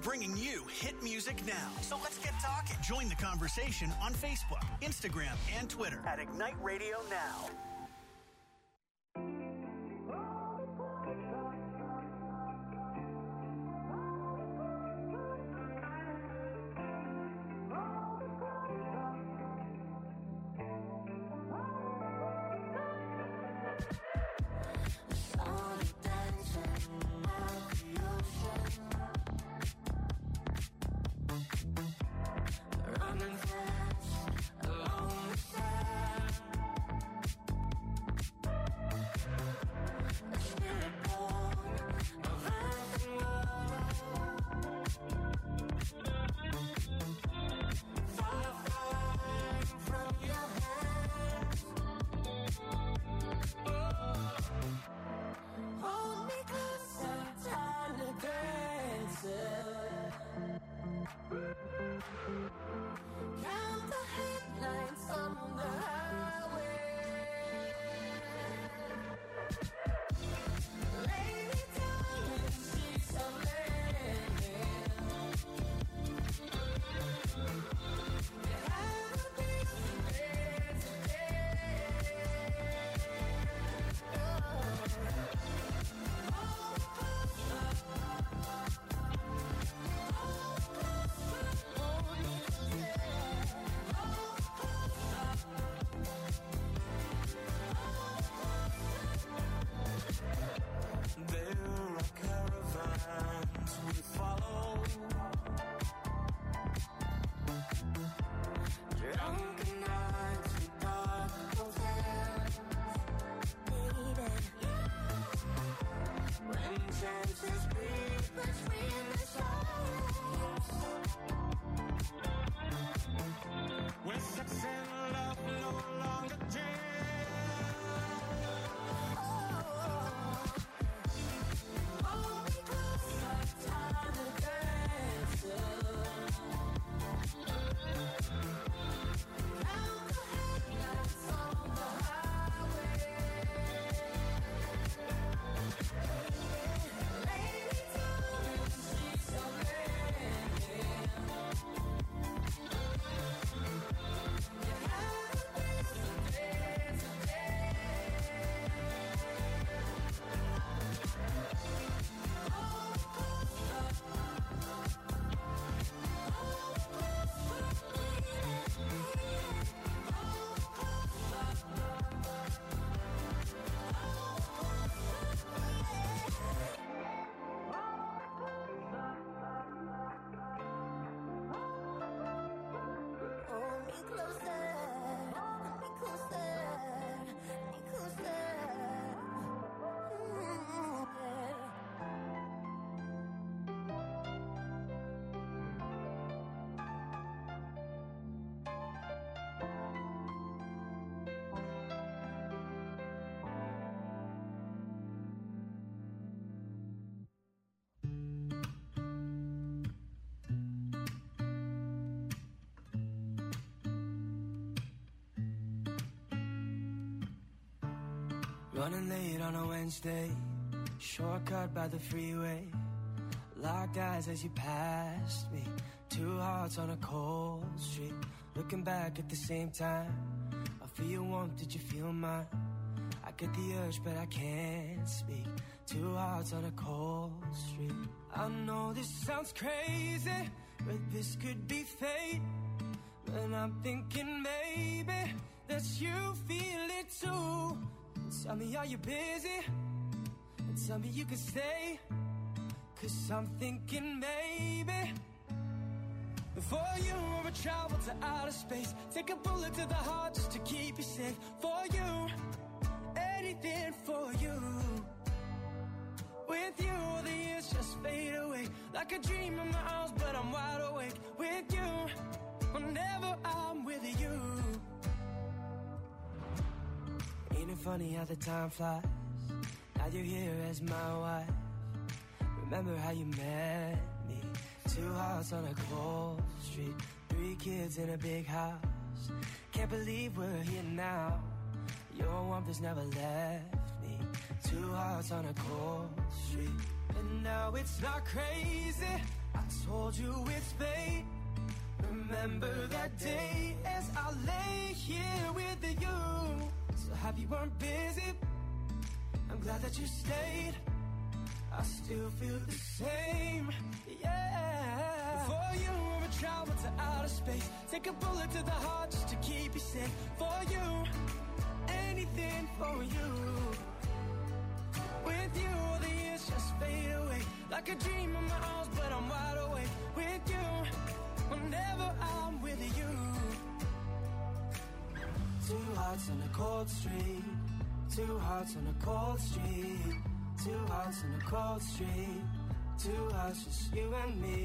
bringing you hit music now. So let's get talking. Join the conversation on Facebook, Instagram, and Twitter at Ignite Radio Now. Running late on a Wednesday, shortcut by the freeway. Locked eyes as you passed me, two hearts on a cold street. Looking back at the same time, I feel your warmth, did you feel mine? I get the urge but I can't speak, two hearts on a cold street. I know this sounds crazy, but this could be fate. And I'm thinking maybe that you feel it too. Tell me, are you busy? And tell me you can stay, 'cause I'm thinking maybe for you I would travel to outer space, take a bullet to the heart just to keep you safe. For you, anything for you. With you all the years just fade away, like a dream in my arms but I'm wide awake. With you, whenever I'm with you. Ain't it funny how the time flies? Now you're here as my wife. Remember how you met me? Two hearts on a cold street, 3 kids in a big house. Can't believe we're here now. Your warmth has never left me. Two hearts on a cold street. And now it's not crazy, I told you it's fate. Remember that day as I lay here with you. So happy you weren't busy. I'm glad that you stayed. I still feel the same, yeah. For you, we travel to outer space. Take a bullet to the heart just to keep you safe. For you, anything for you. With you, all the years just fade away. Like a dream in my arms, but I'm wide awake. With you, whenever I'm with you. Two hearts on a cold street. Two hearts on a cold street. Two hearts on a cold street. Two hearts, just you and me.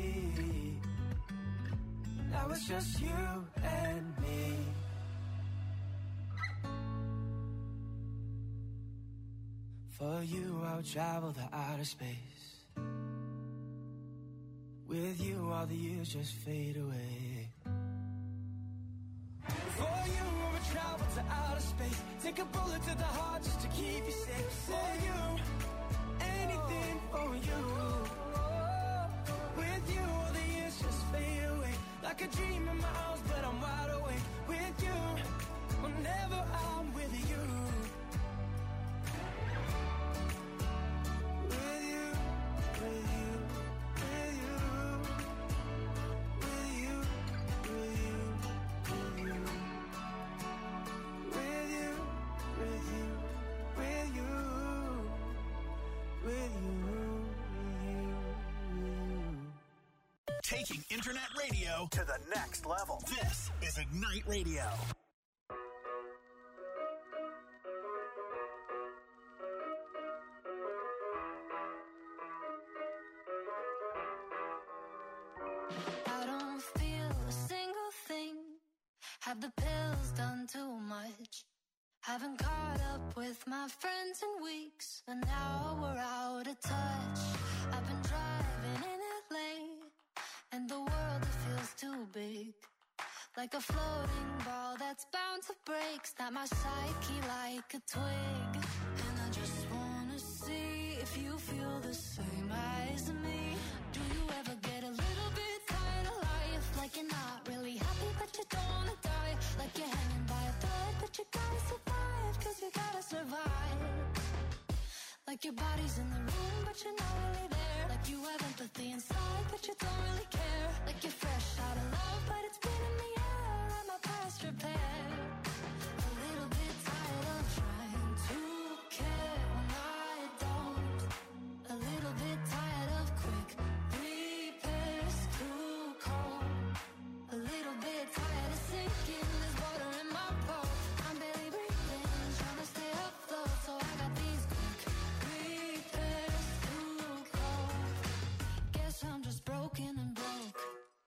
Now it's just you and me. For you, I'll travel the outer space. With you, all the years just fade away. For you, we'll travel to outer space. Take a bullet to the heart just to keep you safe. For you, anything for you. With you, all the years just fade away. Like a dream in my arms, but I'm wide awake. With you, whenever I'm with you. With you, with you, with you. With you, with you, with you. With you, with you, with you. With you, with you. Taking internet radio to the next level. This is Ignite Radio. I don't feel a single thing. Have the pills done too much? Haven't caught up with my friends in weeks, and now we're out of touch. I've been driving in LA, and the world, it feels too big. Like a floating ball that's bound to break. Snap my psyche like a twig. And I just wanna see if you feel the same as me. Do you ever get a little bit tired of life? Like you're not really happy but you don't wanna die. Like you're hanging by a thread but you gotta survive. Cause you gotta survive. Like your body's in the room but you're not really there. Like you have empathy inside but you don't really care. Like you're fresh out of love but it's been in the air. I'm a past repair. A little bit tired of trying to care when I don't. A little bit tired of quick repairs too cold. A little bit tired of sinking. There's water in my boat. I'm barely breathing, trying to stay afloat. So I got these quick repairs too cold. Guess I'm just broken and broke.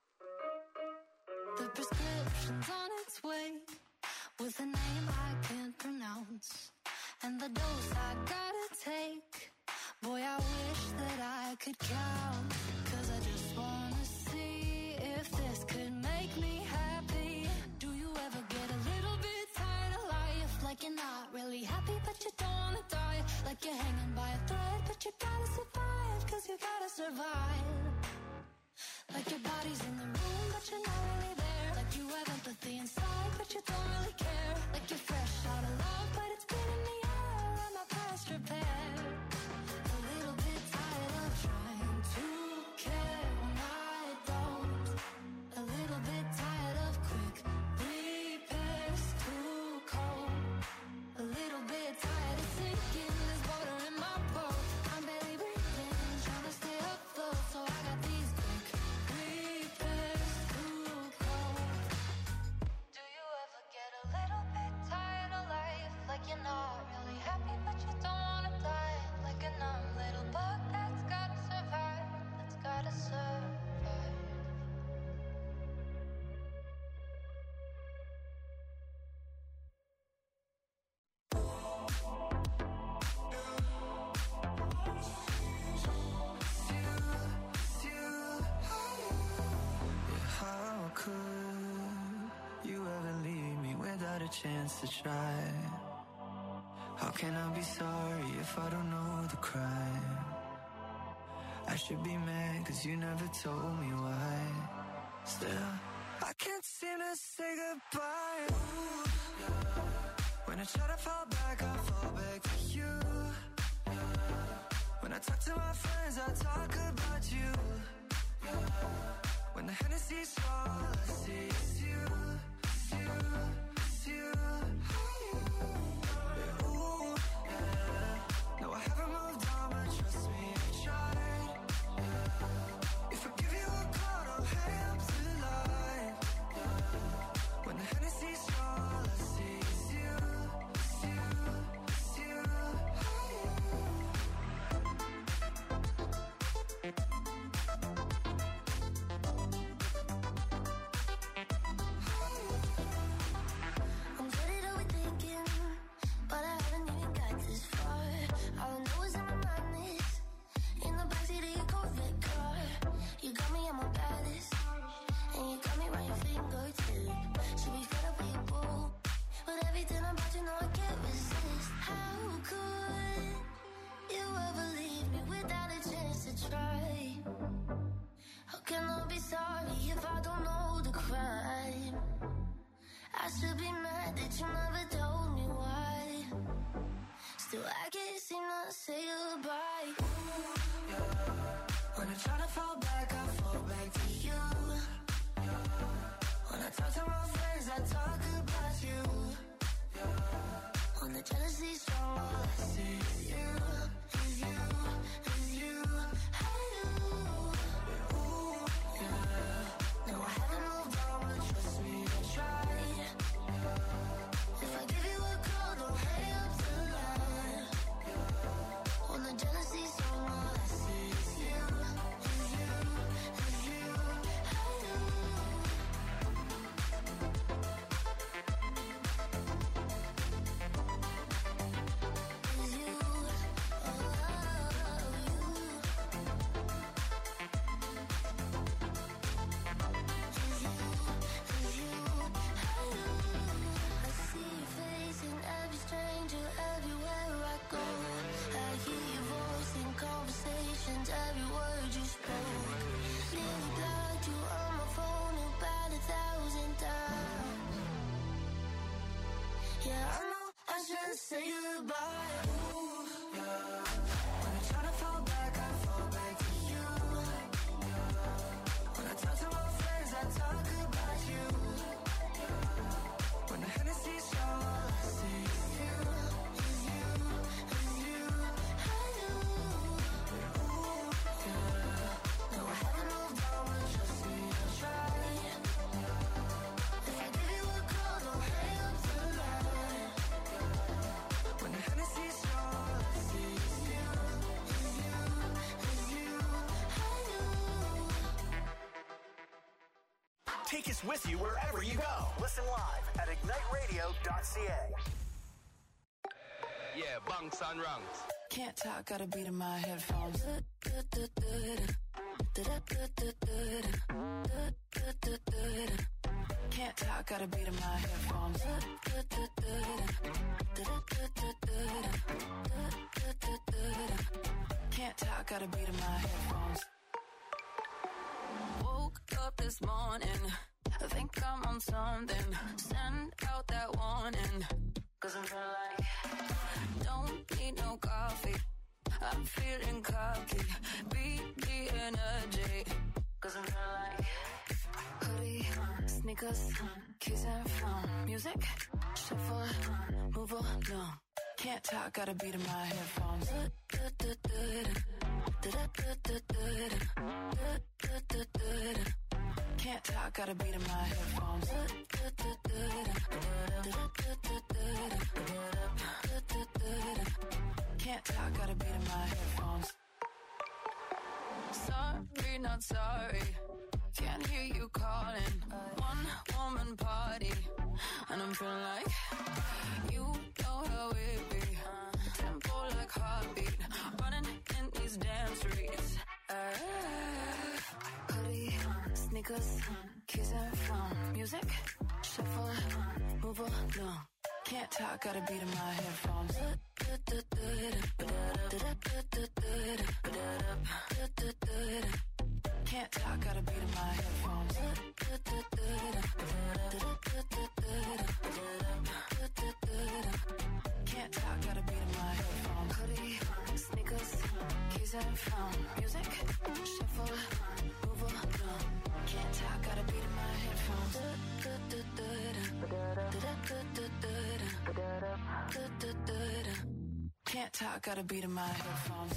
The prescription's on its way, with a name I can't pronounce, and the dose I gotta take. Boy, I wish that I could count. Cause I just wanna see if this could make me happy. Do you ever get a little bit tired of life? Like you're not really happy but you don't wanna die. Like you're hanging by a thread but you gotta survive. Cause you gotta survive. Like your body's in the room but you're not really there. Like you have empathy inside but you don't really care. Like you're fresh out of love but it's been in the air. I'm a past repair. A little bit tired of trying to care when I don't. A little bit tired of quick repairs too cold. A little bit tired of sinking. There's water in my boat. I'm barely breathing, trying to stay afloat. So I got these quick repairs too cold. Do you ever get a little bit tired of life? Like you're not really happy but you don't wanna die. Like a numb little bug that's gotta survive. That's gotta survive. How could you ever leave me without a chance to try? How can I be sorry if I don't know the crime? I should be mad cause you never told me why. Still, I can't seem to say goodbye. Ooh, yeah. When I try to fall back, I fall back to you. Yeah. When I talk to my friends, I talk about you. Yeah. When the Hennessy's all I see is you. It's you, it's you. Yeah, ooh, yeah. No, I haven't moved on, but trust me, I tried. Yeah. If I give you a call, don't hang up the line. Yeah. When the Hennessy's all I see is you. It's you, it's you. I'm getting overthinking, but I haven't even got this far. All I know is in my mind is in the backseat of your Corvette car. You got me at my baddest, and you got me right your fingertip. Should be fed up with your boo, but everything about you know I can't resist. How could you ever leave me without a chance to try? How can I be sorry if I don't know the crime? I should be mad that you never told me why. Still, I can't seem to say goodbye. Ooh, yeah. When I try to fall back, I fall back to you. Yeah. When I talk to my friends, I talk about you. Yeah. When the jealousy's strong, all I see is you. Is you, is you. Hey, you. Yeah, ooh, yeah. No, I haven't moved on, but trust me, I tried. If I give you a call, don't hang up the line. When the jealousy's strong, all I see is you. Is you, is you. Hey, you. Is you, I see your face in every stranger, everywhere I go. I hear your voice in conversations, every word you spoke. Nearly blocked you on my phone about 1,000 times. Yeah, I know I should say goodbye. Ooh, yeah. When I try to fall back, I fall back to you. Yeah. When I talk to my friends, I talk about you. When the Hennessy's all I see is you. Is you, is you. Hey, you. Ooh, yeah. No, I haven't moved on, but trust me, I tried. If I give you a call, don't hang up the line. When the Hennessy's all I see is you. Is you, is you. Hey, you. Take us with you wherever you go. Listen live at igniteradio.ca. Yeah, bunks and ranks. Can't talk, got a beat in my headphones. Can't talk, got a beat in my headphones. Can't talk, got a beat in my headphones. Woke up this morning, I think I'm on something. Send out that warning, cause I'm feeling like don't need no coffee. I'm feeling cocky, beat the energy, cause I'm feeling like hoodie, sneakers, keys and phone. Music, shuffle, move along. Can't talk, got a beat in my headphones. Can't talk, got a beat in my headphones. Can't talk, got a beat in my headphones. Sorry, not sorry. Can't hear you calling. One woman party, and I'm feeling like you know how it be. Tempo like heartbeat, running in these damn streets. Hoodie, sneakers, keys and phone. Music, shuffle, move along. Can't talk, got a beat in my headphones. Can't talk, got a beat in my headphones. Can't talk, got a beat in my headphones. Hoodie, sneakers, keys and phone. Music, shuffle, move along. Can't talk, got a beat in my headphones. Can't talk, got a beat in my headphones.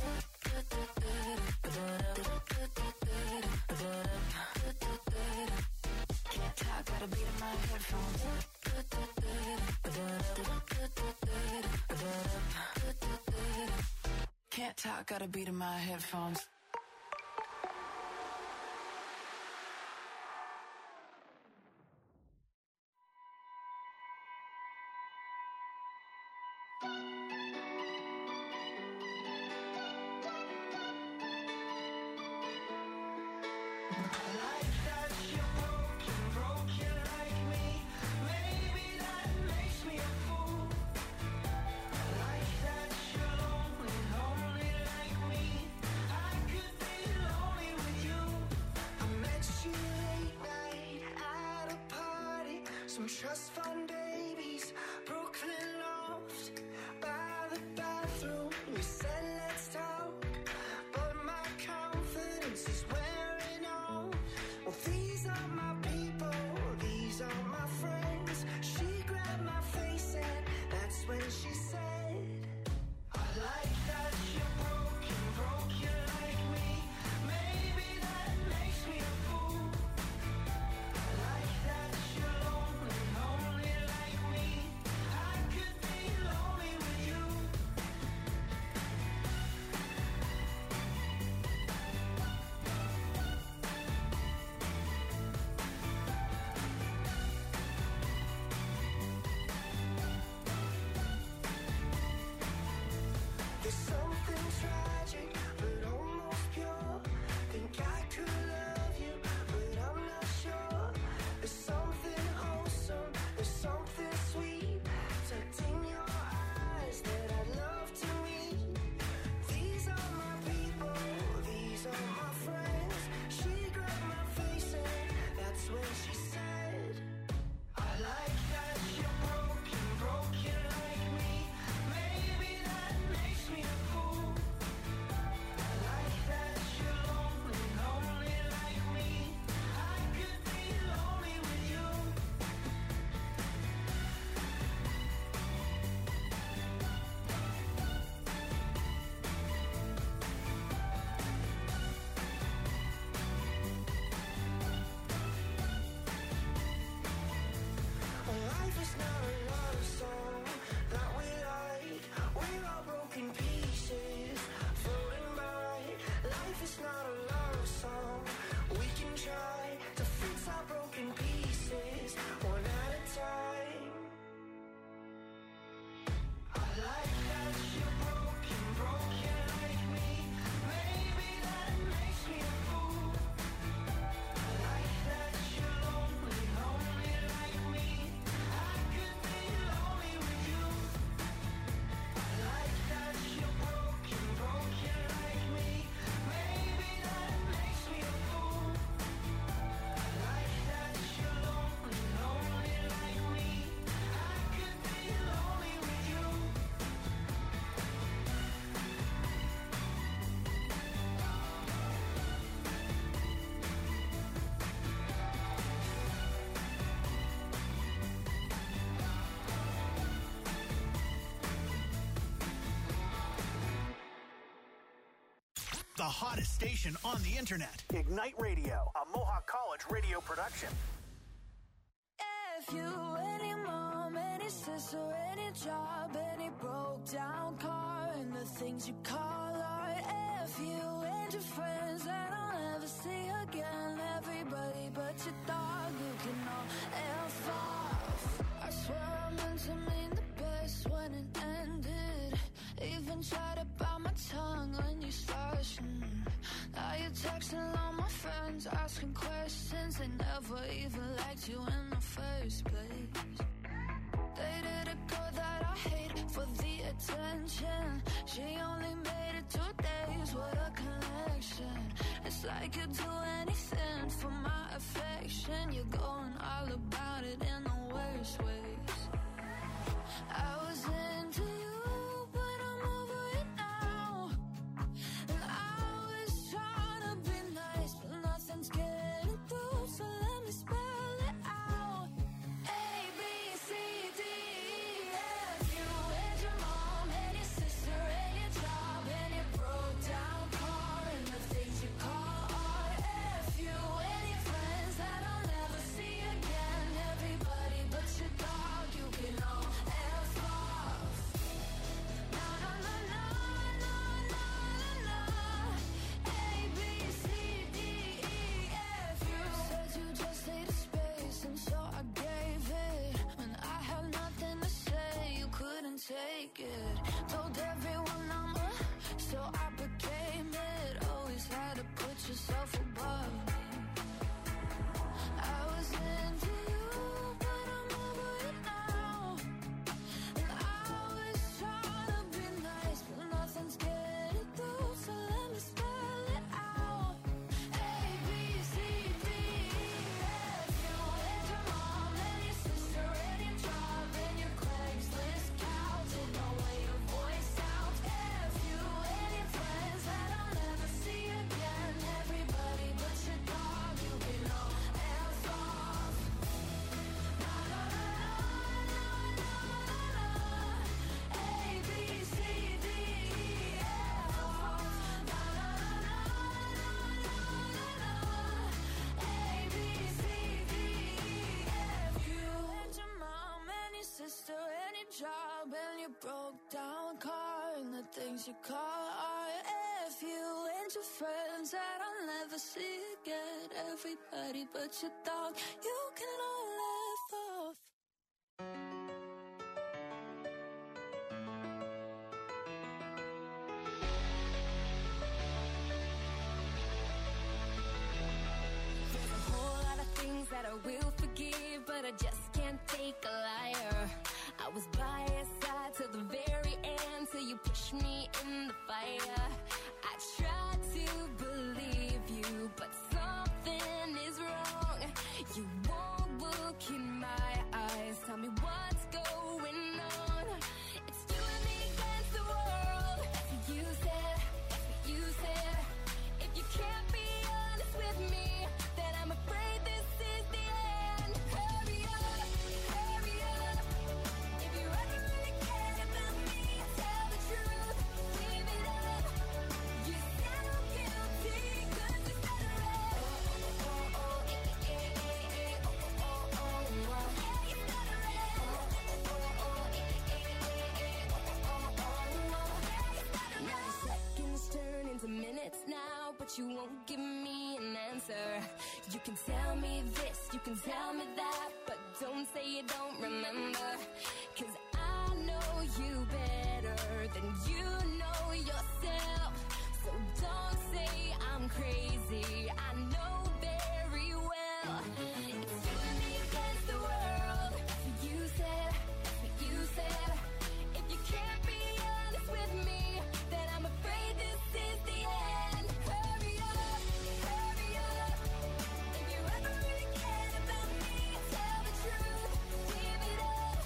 Can't talk, got a beat in my headphones. Can't talk, got a beat in my headphones. Some trust fund babies, Brooklyn loft, by the bathroom. We said let's talk, but my confidence is wearing off. Well, these are my people, these are my friends. She grabbed my face and that's when she said, I like that you're broken like me. Maybe that makes me a fool. I like that you're lonely like me. I could be lonely with you. There's something tragic, but almost pure. Think I could love you, but I'm not sure. There's something wholesome, there's something sweet tucked in your eyes that I'd love to meet. These are my people, these are my friends. She grabbed my face and that's when she said, I like that you're broken like me. Maybe that makes me a fool. I like that you're lonely like me. I could be lonely with you. Life is not a love song that we like. We're all broken pieces floating by. Life is not a love song. We can try to fix our broken pieces one at a time. I like that you're broken like me. Maybe that makes me a fool. I like that you're lonely like me. I could be lonely with you. I like that you're broken like me. Maybe that makes me a fool. I like that you're lonely like me. I could be lonely with you. The hottest station on the internet. Ignite Radio, a Mohawk College radio production. If you, any mom, any sister, any job, any broke down car, and the things you call art. If you and your friends that I'll never see again, everybody but your dog, you can all F off. I swear I meant to mean the best when it ended. Even tried to bite my tongue when you started. Now you're texting all my friends, asking questions. They never even liked you in the first place. Dated a girl mention. She only made it 2 days, what a connection. It's like you'd do anything for my affection. You're going all about it in the worst ways. I was into you, but I'm over it now. And I was trying to be nice, but nothing's getting through, so let me spell it out. A, B, C, D, E, F. You and your mom and your sister and your job and your broke down car and the things you call art. F. You and your friends that I'll never see again. Everybody but your dog, you can all F off. Na na na na na na na. A, B, C, D, E, F. You said you just needed space, and so I gave it. When I had nothing to say, you couldn't take it. Told everyone I'm so I became it. Always had to put yourself above me. I was into you, but I'm over it now. And I was trying to be nice, but nothing's getting through, so let me spell it out. A, B, C, D, E, F. You and your mom and your sister and your job and your Craigslist couch and no way to voice out. F. You and your friends that I'll never see again. Everybody but your dog, you can all F off. Na na na na na na na. A, B, C, D, E, F off. Na na na na na na na. A, B, C, D, E, F. You and your mom and your sister and your job and your broke down car and the things you call art. F. You and your friends that I'll never see again. Everybody but your dog, you can all F off. There's a whole lot of things that I will forgive, but I just can't take a liar. I was by your side till the very end, till you pushed me in the fire. I tried to believe you, but something is wrong. You won't look in my eyes, tell me what's going on. It's you and me against the world. That's what you said, that's what you said. If you can't be honest with me, then I'm afraid this is the end. Hurry up, hurry up. If you really care about me, tell the truth, give it up. You sound guilty, 'cause you said it right. Oh, oh, oh, eh, eh, eh, eh, oh, oh, oh, oh, yeah, you said it right. Oh, oh, oh, eh, eh, eh, eh, oh, oh, oh, yeah, you said it right. Now seconds turn into minutes now, but you won't give me an answer. You can tell me this, you can tell me that, but don't say you don't remember. 'Cause I know you better than you know yourself. So don't say I'm crazy, I know very well. It's you and me against the world. That's what you said, that's what you said. If you can't be honest with me, then I'm afraid this is the end. Hurry up, hurry up. If you ever really cared about me, tell the truth, give it up.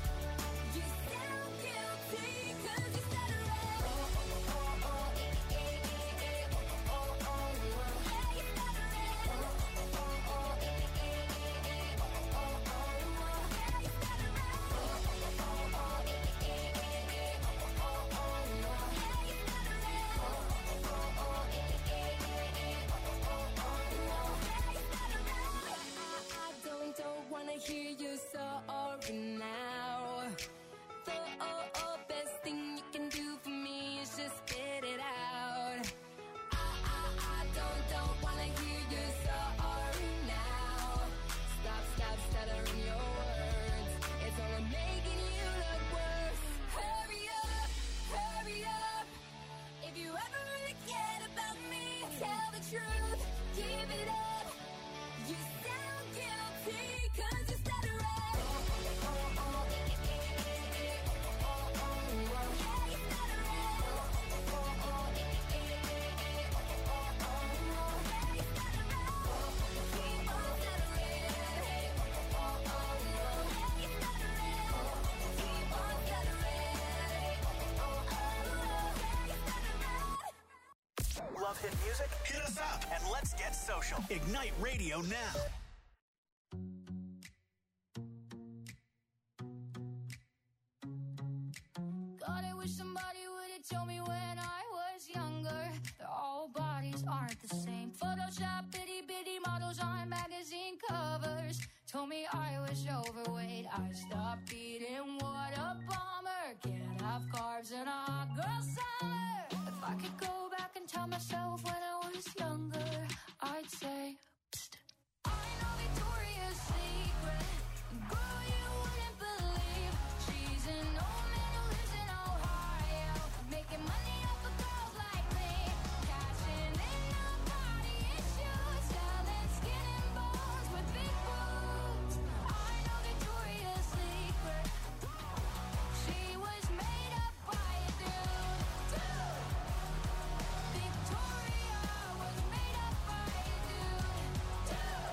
love hit music? Hit us up and let's get social. Ignite Radio now. God, I wish somebody would have told me when I was younger that all bodies aren't the same. Photoshop itty bitty models on magazine covers told me I was overweight. I stopped eating. What a bummer. Can't have carbs in a hot girl summer. If I could go back and tell myself when I was younger, I'd say, psst. I know Victoria's Secret. Girl, you wouldn't believe. She's an old man who lives in Ohio, making money off of girls like me, cashing in on body issues, selling skin and bones with big boobs. I know Victoria's Secret. She was made up by a dude. Victoria was made up by a dude.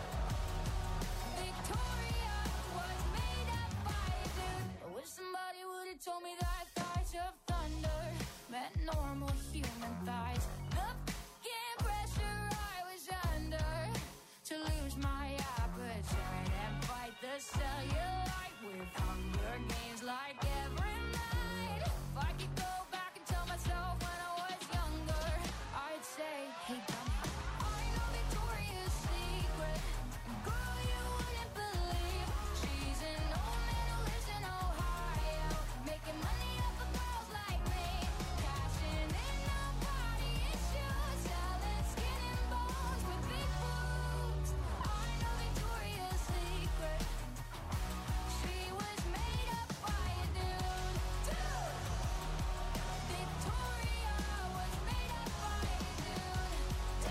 Victoria was made up by a dude. I wish somebody would have told me that thighs of thunder meant normal human thighs. The f***ing pressure I was under to lose my appetite and fight the cellulite with Hunger Games like every night. If I could go back and tell myself when I was younger, I'd say, hey dummy, I know Victoria's Secret. Girl, you wouldn't believe. She's an old man who lives in Ohio, making money off of girls like me, cashing in on body issues, selling skin and bones with big boobs. I know Victoria's Secret. She was made up by a dude. Victoria was made up by a dude.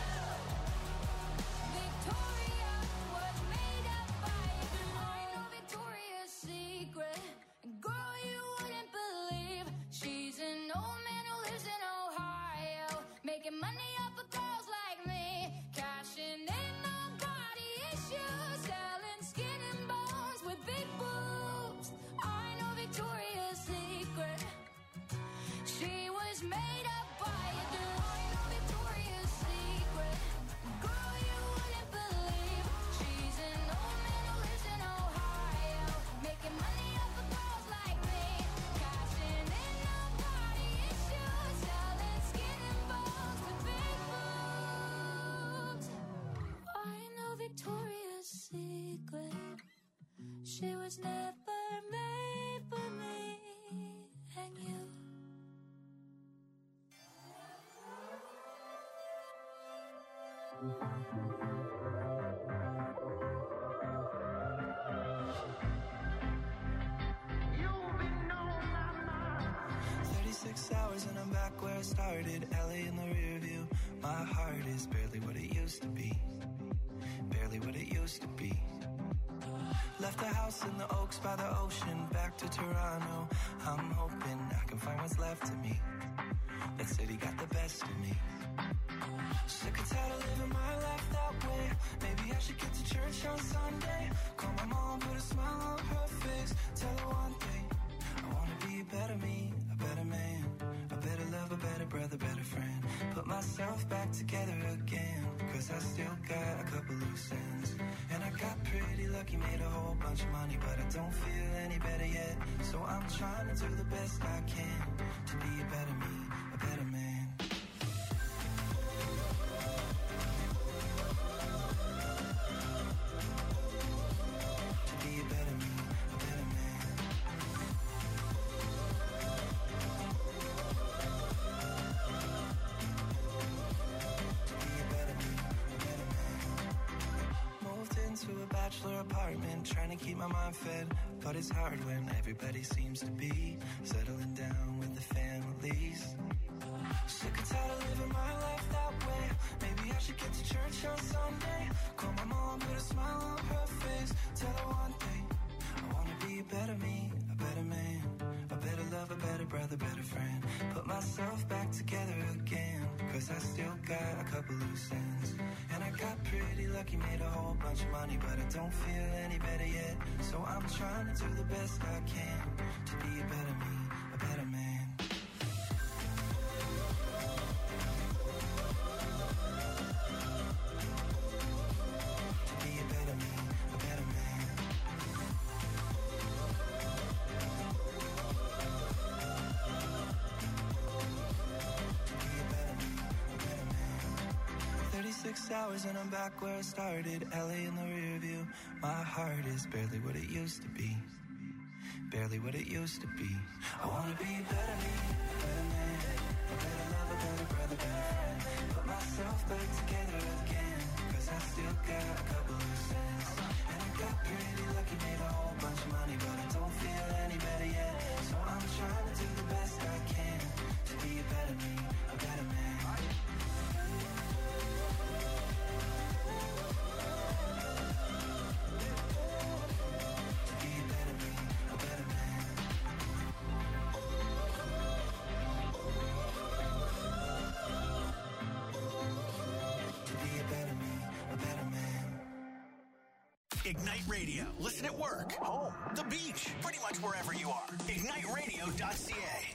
Victoria was made up by a dude. I know Victoria's Secret. Girl, you wouldn't believe. She's an old man who lives in Ohio, making money off of girls like me, cashing in on body issues, selling skin and bones with big boobs. I know Victoria's Secret. She was made up by a dude. I know Victoria's Secret. Girl, you wouldn't believe. She's an old man who lives in Ohio, making money off of girls like me, cashing in on body issues, selling skin and bones with big boobs. I know Victoria's Secret. She was never made for me and you. You've been on my mind. 36 hours and I'm back where I started. LA in the rear view. My heart is barely what it used to be. Barely what it used to be. Left the house in the Oaks by the ocean. Back to Toronto. I'm hoping I can find what's left of me. That city got the best of me. Sick and tired of living my life that way. Maybe I should get to church on Sunday. Call my mom, put a smile on her face. Tell her one thing, I wanna be a better me, a better man, a better lover, better brother, better friend. Put myself back together again, cause I still got a couple loose ends. And I got pretty lucky, made a whole bunch of money, but I don't feel any better yet. So I'm trying to do the best I can to be a better me, a better man. To be a better me, a better man. To be a better me, a better man. Moved into a bachelor apartment, trying to keep my mind fed. But it's hard when everybody seems to be settling down with the families. Sick and tired of living my life that way. Maybe I should get to church on Sunday. Call my mom, put a smile on her face. Tell her one thing, I wanna be a better me, a better man, a better lover, better brother, better friend. Put myself back together again, cause I still got a couple loose ends. And I got pretty lucky, made a whole bunch of money, but I don't feel any better yet. So I'm trying to do the best I can to be a better me, a better man. 6 hours and I'm back where I started. LA in the rear view. My heart is barely what it used to be. Barely what it used to be. I wanna be a better me, a better man, a better lover, better brother, better friend. Put myself back together again, cause I still got a couple of cents. And I got pretty lucky, made a whole bunch of money, but I don't feel any better yet. So I'm trying to do the best I can to be a better me, a better man. Ignite Radio. Listen at work, home, the beach, pretty much wherever you are. IgniteRadio.ca.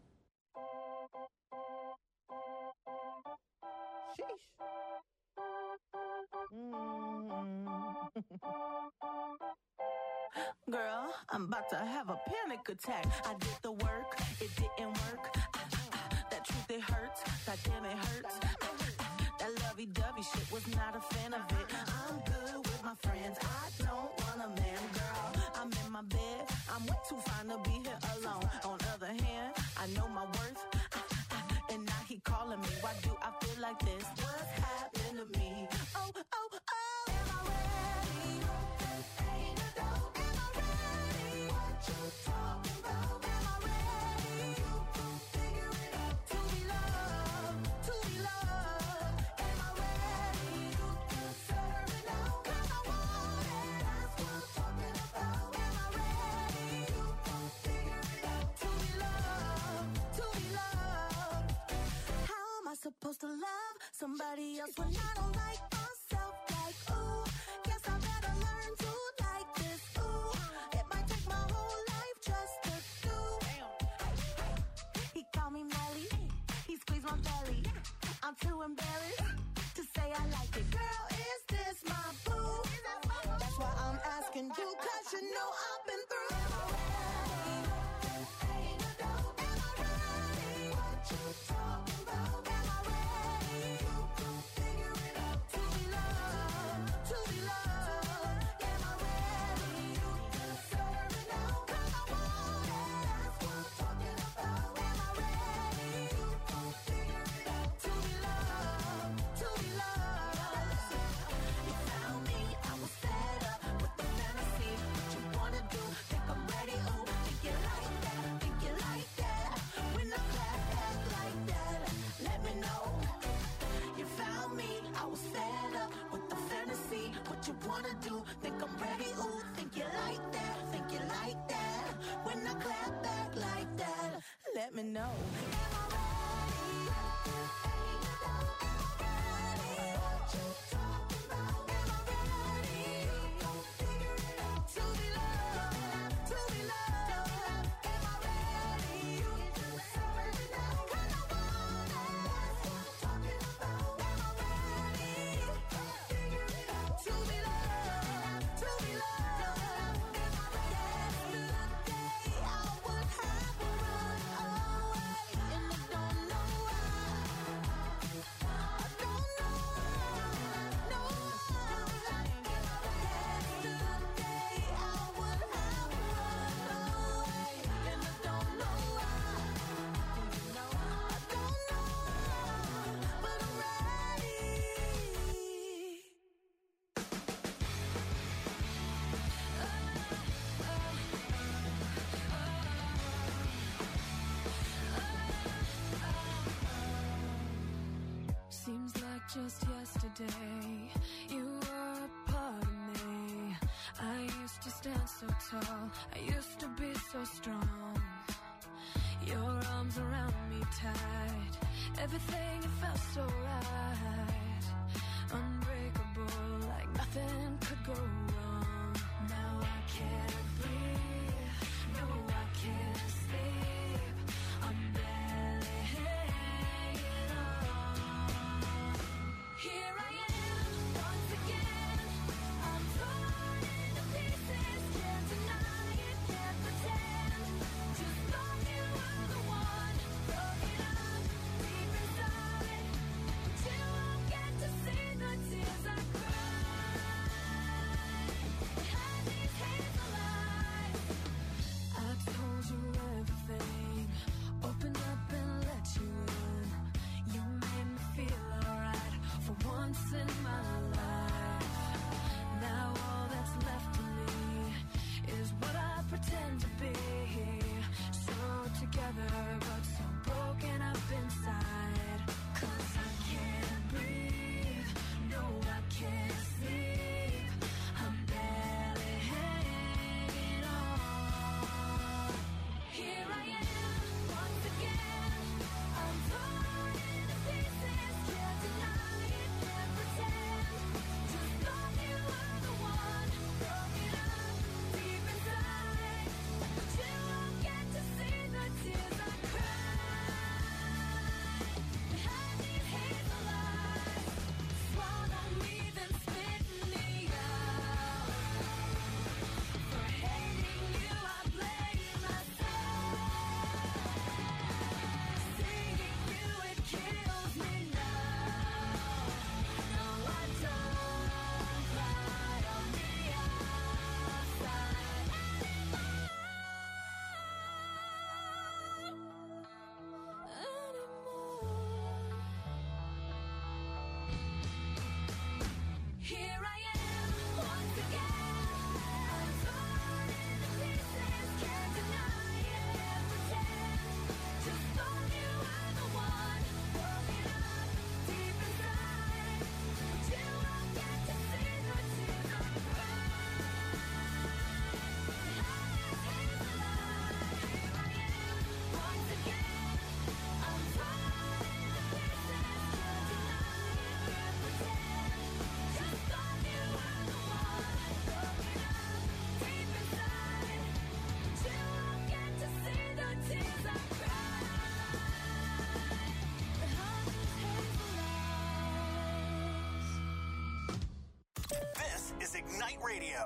Girl, I'm about to have a panic attack. I did the work, it didn't work. That truth, it hurts. That damn, it hurts. That lovey-dovey shit was not a fan of it. I'm good with my friends. I don't want a man, girl. I'm in my bed. I'm way too fine to be here alone. On the other hand, I know my worth. And now he calling me. Why do I feel like this? What's happened to me? Oh, oh, oh. Am I ready? Ain't a dope. Am I ready? What you talking about? Am I ready? You can figure it out. To be loved. To be loved. Am I ready? You can serve it out. 'Cause I want it. That's what I'm talking about. Am I ready? You can figure it out. To be loved. To be loved. How am I supposed to love somebody else when I don't like myself? Like, ooh, guess I better learn to like this. Ooh, it might take my whole life just to do. He called me Melly, he squeezed my belly. I'm too embarrassed to say I like it. Girl, is this my boo? That's why I'm asking you, 'cause you know I've been through. Am I ready? Ain't a dope. Am I ready? What you talking about? Am I ready? You can figure it out. To be loved. To be loved. Am I ready? You can serve it out. 'Cause I want it. That's what I'm talking about. Am I ready? You can figure it out. To be loved. To be loved. You found me. I was fed up with the fantasy. What you wanna do? Think I'm ready? Ooh, think you like that? Think you like that? When I clap back like that, let me know. You found me. I was fed up with the fantasy. What you wanna do? Think I'm ready? Ooh, think you like that? Think you like that? When I clap back like that, let me know. Am I ready? Ain't a doubt. Am I ready? What you talking about? Am I ready? You gon' figure it out. To be loved. To be loved. Am I ready? You can serve it out. 'Cause I want it. That's what I'm talking about. Am I ready? You gon' figure it out. To be loved. To be loved. Am I ready? Yesterday I would have run away, and I don't know why. I don't know why. No. Yesterday I would have run away, and I don't know why. I don't know, but I'm ready. Seems like just yesterday you were a part of me. I used to stand so tall, I used to be so strong. Your arms around me tight, everything it felt so right. Unbreakable, like nothing could go wrong. Now I can't breathe, no I can't sleep. I'm barely hanging on. Here I am, once again. I'm torn into pieces. Can't deny it, can't pretend. Just thought you were the one. Broke it up deep inside. But you won't get to see the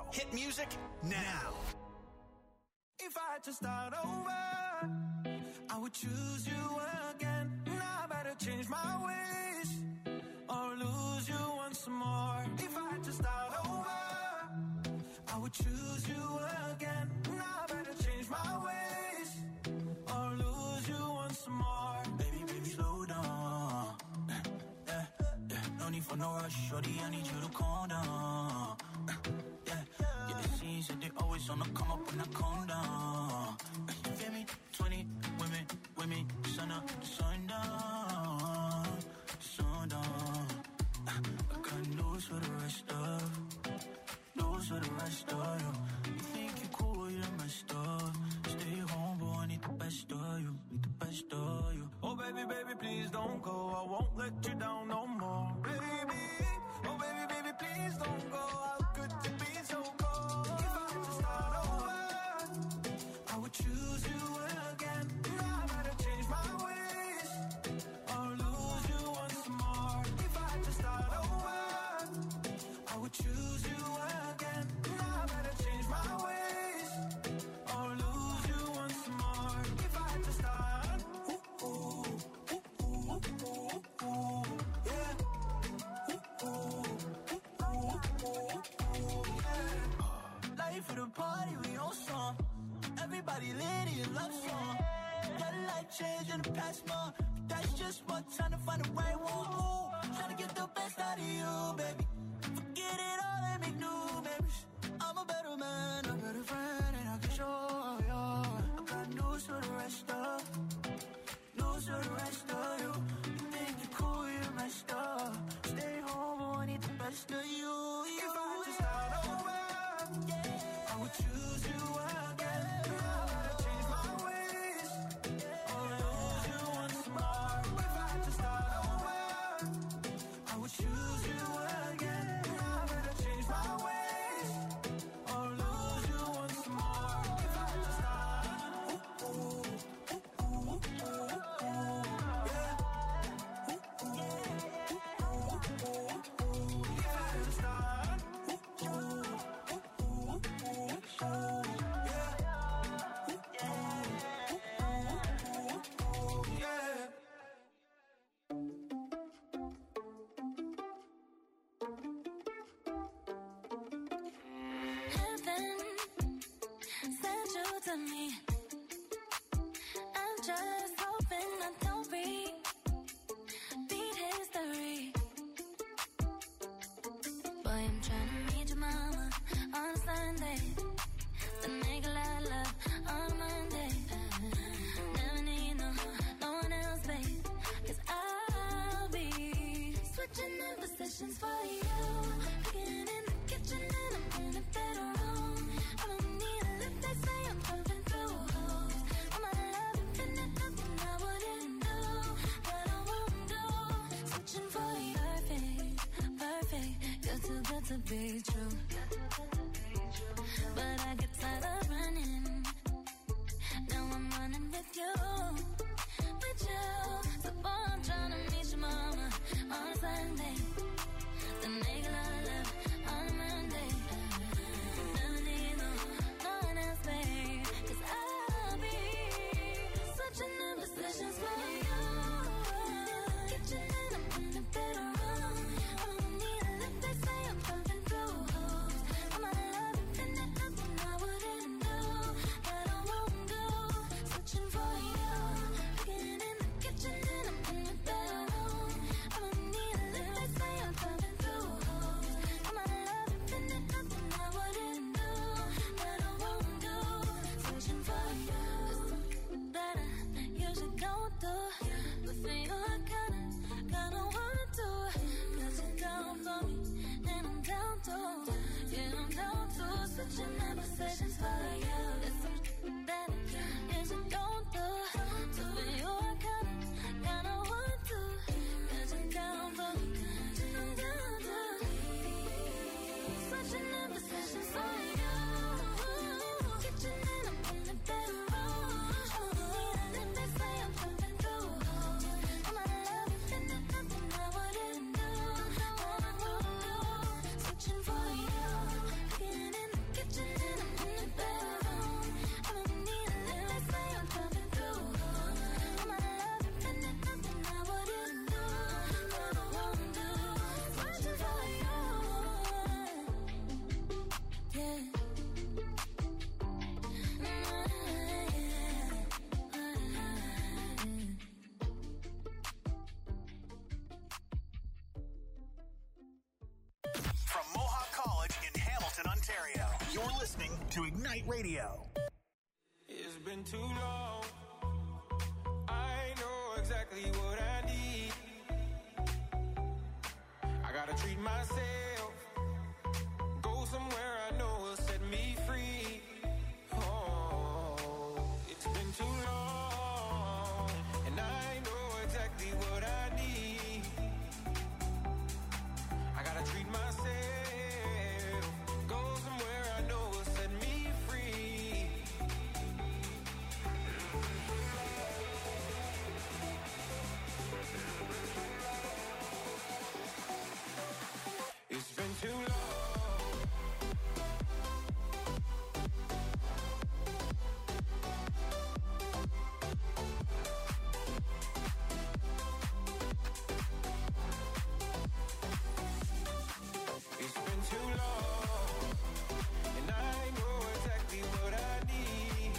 Radio. Hit music now. If I had to start over, I would choose you again. Now I better change my ways or lose you once more. If I had to start over, I would choose you again. Now I better change my ways or lose you once more. Baby, baby, slow down. Yeah, yeah. No need for no rush, shorty, I need you to calm down. Yeah, the scenes that they always on the come up when I calm down. You feel me? 20 women, sun up, sundown, sundown. I got news for the rest of you. You think you're cool, you're messed up. Stay home, boy, I need the best of you, Oh, baby, baby, please don't go. I won't let you down no more. Baby, oh, baby, baby, please don't go. How could you be so cold? If I had to start over, I would choose you again. Now I better change my ways or lose you once more. If I had to start over, I would choose you again. Now I better change my ways or lose you once more. If I had to start, yeah. Life of the party, we on song. Everybody lit in love song. Got a life change in the past month. That's just what time to find the right one. Trying to get the best out of you, baby. Forget it all and make new memories. I'm a better man, a better friend, and I can show you. I got news for the rest of you. You think you're cool, you're messed up. Stay home, but I need the best of you. If I had to start over, I would choose you again. Now I gotta change my ways or lose you once more. If I had to start over, I would choose you again. Now I gotta change my ways or lose you once more. If I had to start, Heaven sent you to me. I'm just hoping I don't beat history. Boy, I'm trying to meet your mama on Sunday. The nigga I love on Monday. Never need no one else, babe. 'Cause I'll be switching in positions for you. Cooking in the kitchen and I'm in a better room. I don't need a lift, they say I'm pumping through holes. I'm a love infinite, nothing I wouldn't do, that I won't do. Switching for you, perfect. You're too good to be true. But I get tired of running. Now I'm running with you. So boy, I'm trying to meet your mama on Sunday. The nigga I love on Monday. Never need no one else, babe. 'Cause I'll be switching in positions for you. Kitchen and I'm in a better room. I don't need a lift, they say I'm pumping through holes. I'm a love infinite, nothing I wouldn't do, that I won't do. Switching for you. Cooking in the kitchen and I'm in a better room. I don't need a lift, they say I'm to Ignite Radio. It's been too long. I know exactly what I need. I gotta treat myself. Go somewhere I know will set me free. Oh, it's been too long. And I know exactly what I need. I gotta treat myself. Go somewhere I know will set me free. It's been too long. It's been too long, and I know exactly what I need.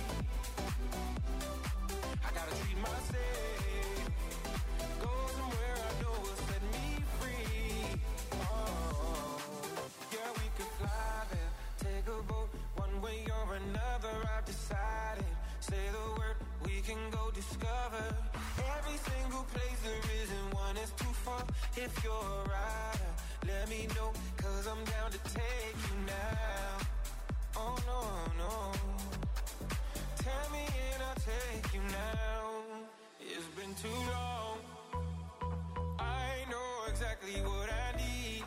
I gotta treat myself. Go somewhere I know will set me free. Oh, yeah, we could fly there, take a boat, one way or another. I've decided. Say the word, we can go discover every single place there is, and one is too far. If you're a rider, let me know, 'cause I'm down to take you now. Oh no, no. Tell me and I'll take you now. It's been too long. I know exactly what I need.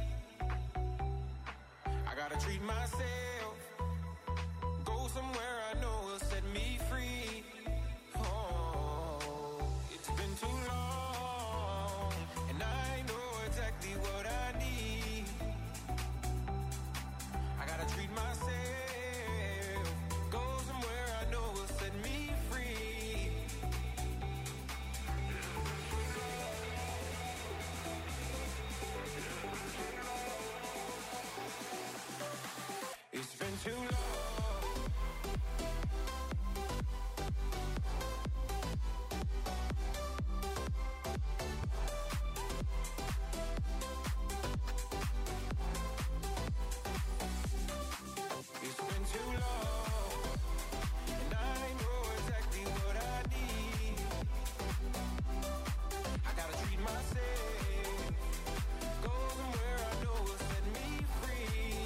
I gotta treat myself. Go somewhere I know will set me free. Oh, it's been too long, and I know exactly what I need. I gotta treat myself. Go somewhere I know will set me free. It's been too long. It's been too long, and I know exactly what I need. I gotta treat myself. Go somewhere I know will set me free.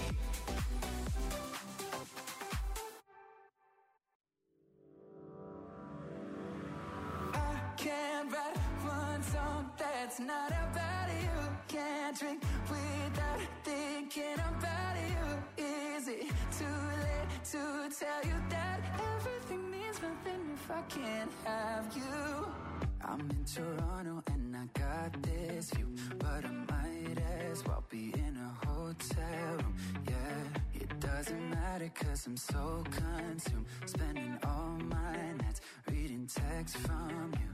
I can't write one song that's not about you. Can't drink without thinking about you. Is it too late to tell you that everything means nothing if I can't have you? I'm in Toronto and I got this view, but I might as well be in a hotel room. Yeah, it doesn't matter 'cause I'm so consumed, spending all my nights reading texts from you.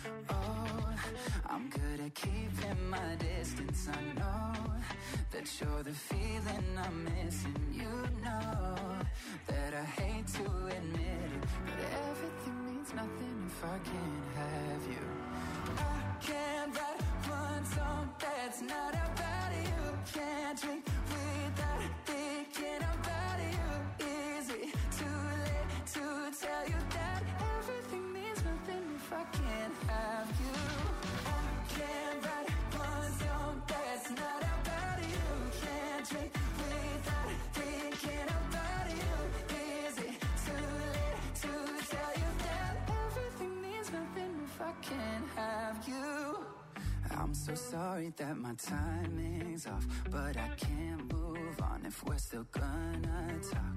Oh, I'm good at keeping my distance. I know that you're the feeling I'm missing. You know that I hate to admit it, but everything means nothing if I can't have you. I can't write one song that's not about you. Can't drink without thinking about you. Is it too late to tell you that everything means nothing if I can't have you? I can't write one song that's not about you. Can't drink without thinking about you. Is it too late to tell you that everything means nothing if I can't have you? I'm so sorry that my timing's off, but I can't move on if we're still gonna talk.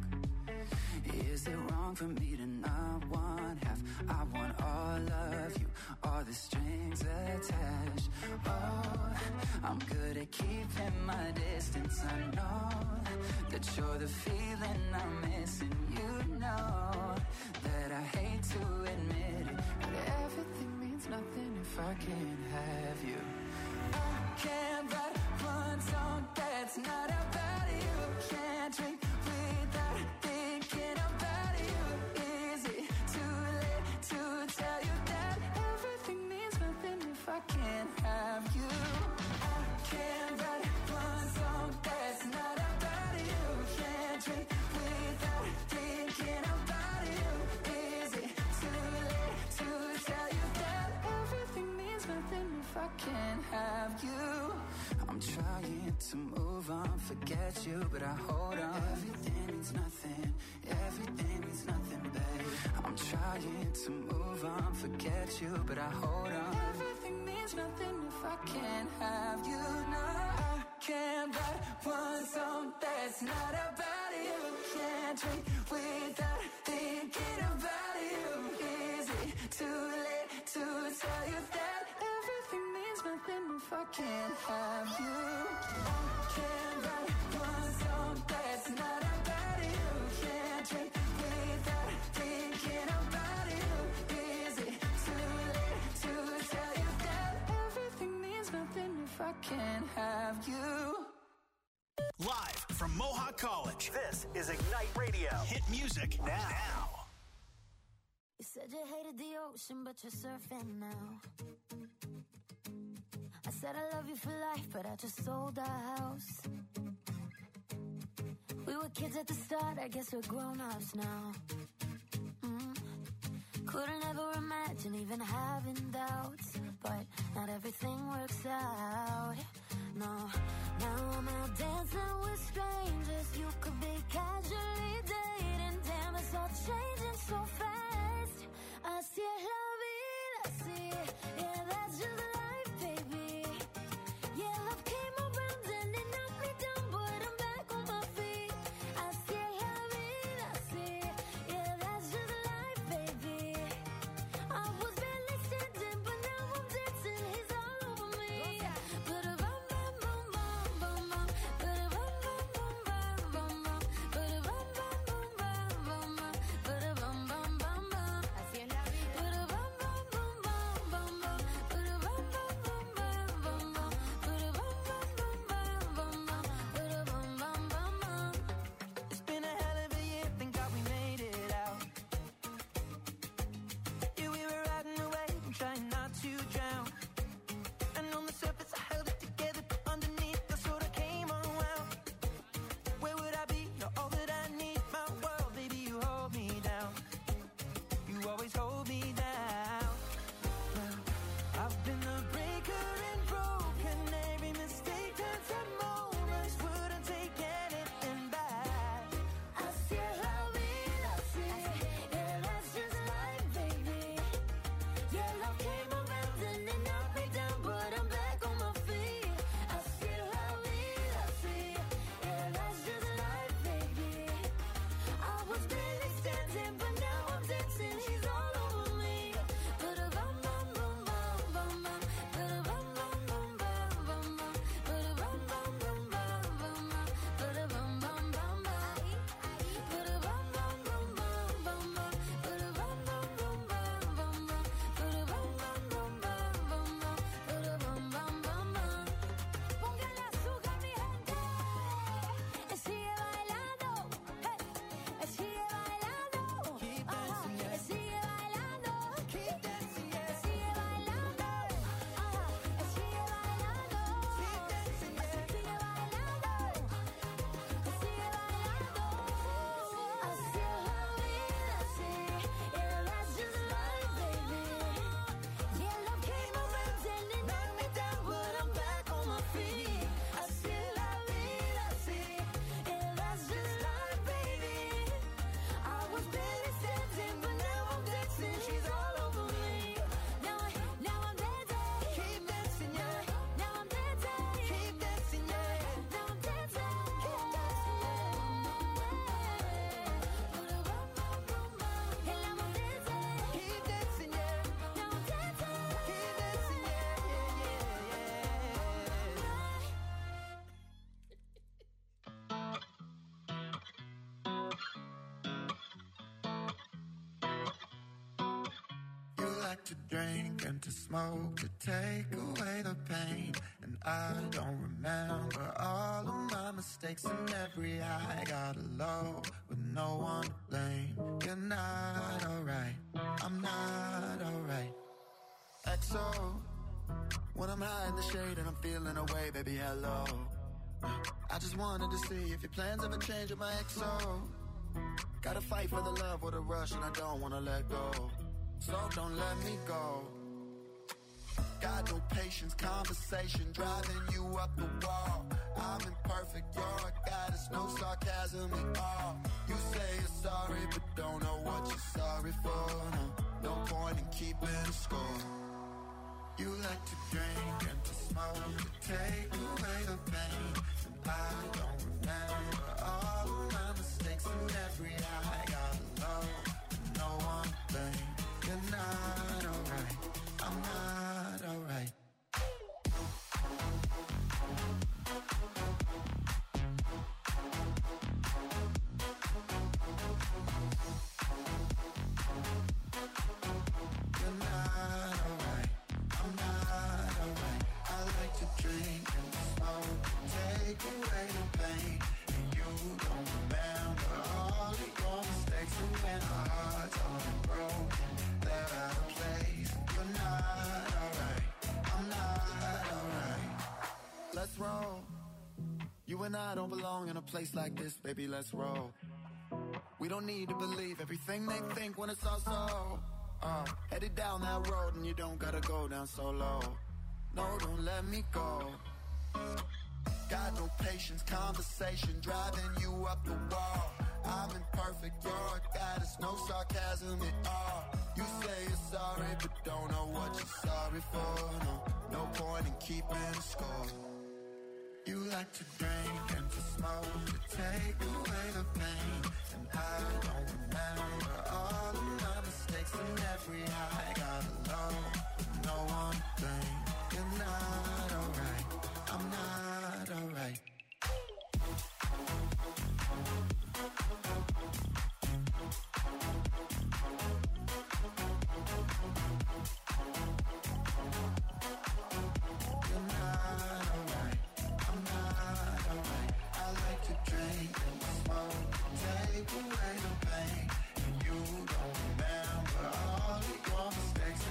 Is it wrong for me to not want half? I want all of you, all the strings attached. Oh, I'm good at keeping my distance. I know that you're the feeling I'm missing. You know that I hate to admit it, but everything means nothing if I can't have you. I can't write one song that's not about you. Can't drink without thinking about you. Is it too late to tell you that everything means nothing if I can't have you? I can't write one song that's not about you. Can't drink without I can't have you. I'm trying to move on, forget you, but I hold on. Everything means nothing, babe. I'm trying to move on, forget you, but I hold on. Everything means nothing if I can't have you. No, I can't write one song that's not about you. Can't drink without thinking about you. Is it too late to tell you that everything means nothing if I can't have you? I can't write one song that's not about you. Can't drink without thinking about you. Is it too late to tell you that everything means nothing if I can't have you? Live from Mohawk College, this is Ignite Radio. Hit music now. You said you hated the ocean, but you're surfing now. I said I love you for life, but I just sold our house. We were kids at the start, I guess we're grown-ups now. Couldn't ever imagine even having doubts, but not everything works out. No, now I'm out dancing with strangers. You could be casually dating. Damn, it's all changing so fast. Así es la vida, así. Yeah, that's just life, baby. Yeah, love came around and it knocked me down, but I'm back on my feet. Así es la vida, así. Yeah, that's just life, baby. I was barely standing, but now I'm dancing. He's all over me. But a bum bum bum bum bum, but a bum bum bum bum bum, but a bum bum bum bum bum, but a bum bum bum bum. Así es la vida. But a bum bum bum bum bum, but a bum bum bum bum bum, but a bum bum bum bum bum, but a bum bum bum bum. It's been a hell of a year, thank God we made it out. Yeah, we were riding away, I'm trying not to drown. And on the surface I held it together, but underneath I sort of came unwound. Where would I be? You're all that I need, my world, baby, you hold me down. You always hold me down. Now, I've been the breaker and broken. Every mistake turns to moments. Wouldn't take anything back. Así es la vida, así. Yeah, that's just life, baby. Yeah, love came around and it knocked me down, but I'm back on my feet. Así es la vida, así. Yeah, that's just life, baby. I was barely standing, but now I'm dancing. He's all over me. But a bum bum bum bum bum, but a bum bum bum bum bum, but a bum bum bum bum bum, but a bum bum bum bum. But a bum bum bum bum bum, but a bum bum bum bum bum, but a bum bum bum bum bum, but a bum bum bum bum. Póngale azúcar, mi gente. Sigue bailando, hey. Sigue bailando, Keep dancing, yeah. sigue bailando, Keep dancing, yeah. sigue bailando, sigue bailando, Keep dancing, yeah. sigue bailando, sigue bailando. Así es la vida, así. Yeah, that's just life, baby. Yeah, love came around and it knocked me down, but I'm back on my feet. Así es la vida, así. Yeah, that's just life, baby. I was barely standing, but now I'm dancing. She's all over me. Now I'm dancing. Keep dancing, yeah. Now I'm dancing. Keep dancing, yeah. Now I'm dancing. Keep dancing. Put a bum bum bum bum. And now I'm dancing. Keep dancing, yeah. Now I'm dancing. Keep dancing, yeah, You like to drink and to smoke to take away the pain. And I don't remember all of my mistakes and every high. Got low with no one to blame. You're not alright, I'm not alright. XO, when I'm high in the shade and I'm feeling away, baby, hello. I just wanted to see if your plans ever change with my XO. Gotta fight for the love with a rush and I don't wanna let go. So don't let me go. Got no patience, conversation driving you up the wall. I'm imperfect, you're a goddess, no sarcasm at all. You say you're sorry, but don't know what you're sorry for. No point in keeping score. You like to drink and to smoke to take away the pain. And I don't remember all of my mistakes and every I got alone. No one thing, you're not alright. I'm not alright. You're not alright. I'm not alright. I like to drink and smoke, take away the pain. And you don't remember all of your mistakes. And when our hearts are broken, they're out of place. You're not alright. I'm not alright. Let's roll. You and I don't belong in a place like this, baby, let's roll. We don't need to believe everything they think when it's all so. Headed down that road and you don't gotta go down so low. No, don't let me go. Got no patience, conversation driving you up the wall. I'm imperfect, you're a goddess, no sarcasm at all. You say you're sorry, but don't know what you're sorry for. No point in keeping score. You like to drink and to smoke to take away the pain. And I don't remember all of my mistakes and every high got alone. No one thing, you're not alright. I'm not alright. You're not alright. I'm not alright. I like to drink and smoke, take away the pain. And you don't remember all of your mistakes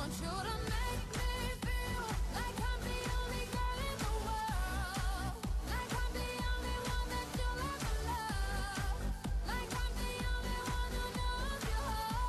want you to make